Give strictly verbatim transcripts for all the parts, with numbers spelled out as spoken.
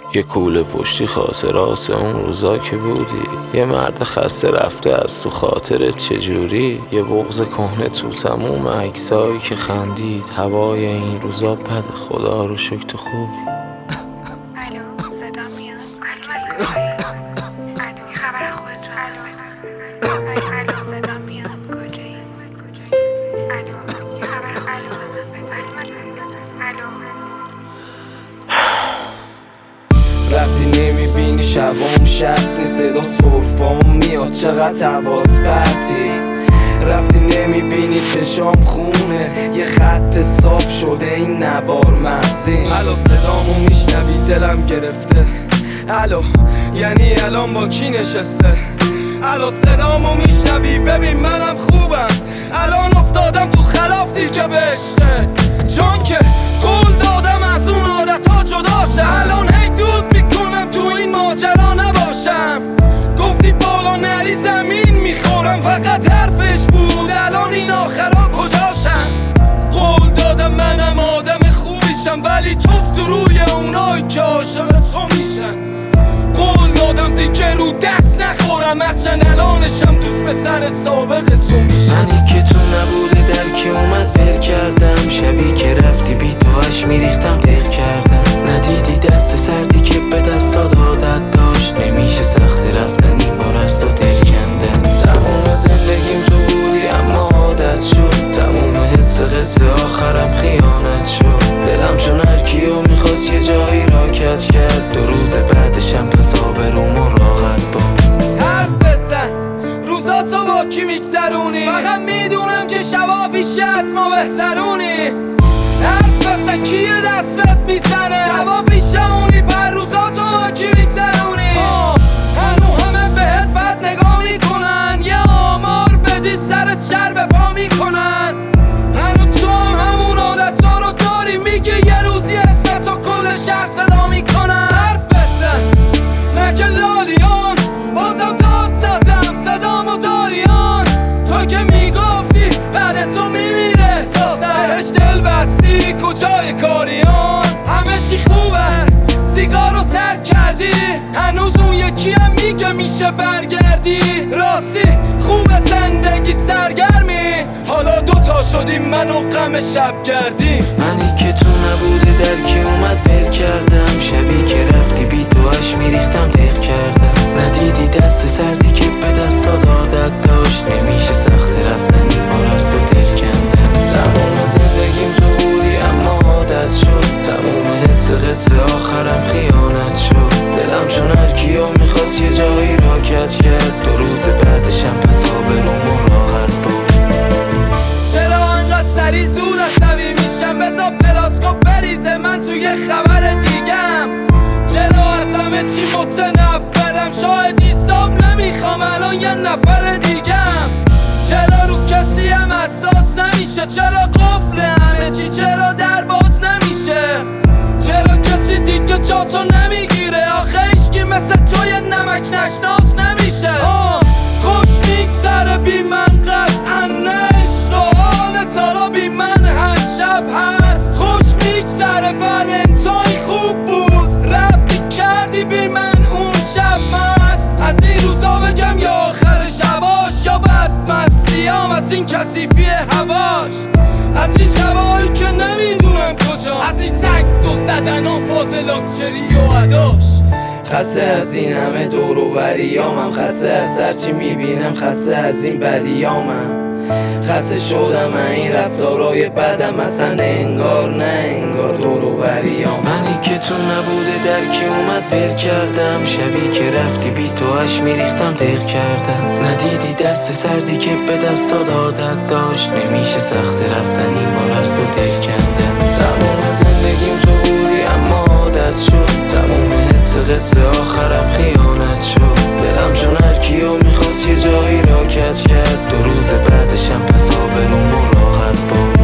یه کوله پشتی خاطرات اون روزا که بودی، یه مرد خسته رفته از تو خاطرت چجوری، یه بغض کهنه تو تموم عکسایی که خندید. هوای این روزا بد، خدا رو شکر تو خوبی. الو صدا میاد؟ الو از کجایی؟ الو یه خبر از خودتون؟ الو الو صدا میاد؟ کجایی؟ از کجایی؟ الو یه خبر؟ الو الو رفتی نمیبینی شبام شب نیست، صدا سرفام میاد چقدر حواس پرتی. رفتی نمیبینی چشام خونه، یه خط صاف شده این نبار مغزی. الو صدامو میشنوی دلم گرفته، الو یعنی الان با کی نشسته؟ الو صدامو میشنوی ببین منم خوبم، الان افتادم تو خلاف دیر که به عشقه، چون که قول دادم از اون عادتا جداشه. الان هی دود میکنم تو این ماجرا نباشم، گفتی بالا نری زمین میخورم فقط حرفش بود، الان این آخرا کجاشم؟ قول دادم منم آدم خوبیشم ولی توف تو روی اونایی که عاشق تو میشن. قول دادم دیگه رو دست نخورم هرچند الانشم دوست به سر سابق تو میشم. منی که تو نبوده در که اومد ول کردم، شبی که رفتی بی تو اش میریختم دق کردم. ندیدی دست سردی که به دستات عادت داشت، نمیشه سخت رفتن این بار از تو دل کندن. تموم زندگیم تو بودی اما عادت شد، تموم حس قصه آخرم خیانت شد. دلم چون هرکیو میخواست یه جایی را کج کرد، دو روز بعدشم پس آبروم و راحت بود. حرف بزن روزاتو با کی میگذرونی، فقط میدونم که شبا پیش از ما بهترونی. حرف بزن کیه دست بهت میزنه، شبا پیش اونی پر روزاتو با کی میگذرونی. هنو همه بهت بد نگاه میکنن، یه آمار بدی سرت شر به پا میکنن. هنو تو هم همون عادتا رو داری، میگه یه روزی اسم تو کل شهر صدا میکنن. حرف بزن مگه لالیان بازم داد زدم صدامو داریان، تو که میگفتی بعد تو میمیره احساسم، بهش دل بستی کجای کاریان. همه چی خوبه سیگارو ترک کردی، هنوز اون یکی هم میگه میشه برگردی. راستی خوبه زندگیت سرگرمی، حالا دوتا شدیم من و غم شب گردی. منی که تو نبوده در که اومد ول کردم، شبی که رفتی بی تو اش میریختم دق کردم. ندیدی دست سردی که به دستات عادت داشت، نمیشه سخت رفتن این بار از تو دل کندم. تمام زندگیم تو بودی اما عادت شد، تموم حس قصه آخرم خیانت شد. دلم چون هرکیو میخواست یه جایی را کج کرد، دو روز بعدشم پس آبروم و راحت بود. چرا انقدر سری زود عصبی میشم، بذار پلاسکوپ بریزه من توی خبر دیگم. چرا از همه چی متنفرم، شاید ایستاب نمیخوام الان یه نفر دیگم. چرا رو کسی هم احساس نمیشه، چرا قفل همه چی، چرا در باز نمیشه، چرا کسی دیگه جاتو نمیگیره. آخه عشقی مثل تو یه نمک نشناس نمیشه. آه خوش میگذره بی من قطعا عشق و حال تالا بی من هر شب هست. خوش میگذره ولنتاین خوب بود، رفتی کردی بی من اون شب مست. از این روزا بگم یا آخر شباش یا بدمستیام از این کثیفی هواش، از این شبایی که نمیدونم کجا، از این سگ دو زدن و فاز لاکچری و عداش. خسته از این همه دور و بریامم، خسته از هرچی میبینم، خسته از این بدیامم. خسته شدم این رفتارای بدم، اصلا انگار نه انگار دور و بریام. منی که تو نبوده در که اومد ول کردم، شبی که رفتی بی تو اش میریختم دق کردم. ندیدی دست سردی که به دستات عادت داشت، نمیشه سخت رفتن این بار از تو دل کندم. تمام زندگیم تو بودی اما عادت شد، تموم حس قصه آخرم خیانت شد. دلم چون هرکیو میخواست یه جایی را کج کرد، دو روز بعدشم پس آبروم و راحت بود.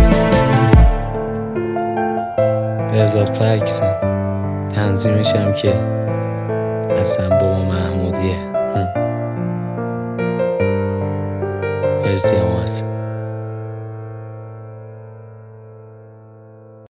به اضافه عکسم تنظیمشم که حسن بابا محمودیه. مرسی هم حسن.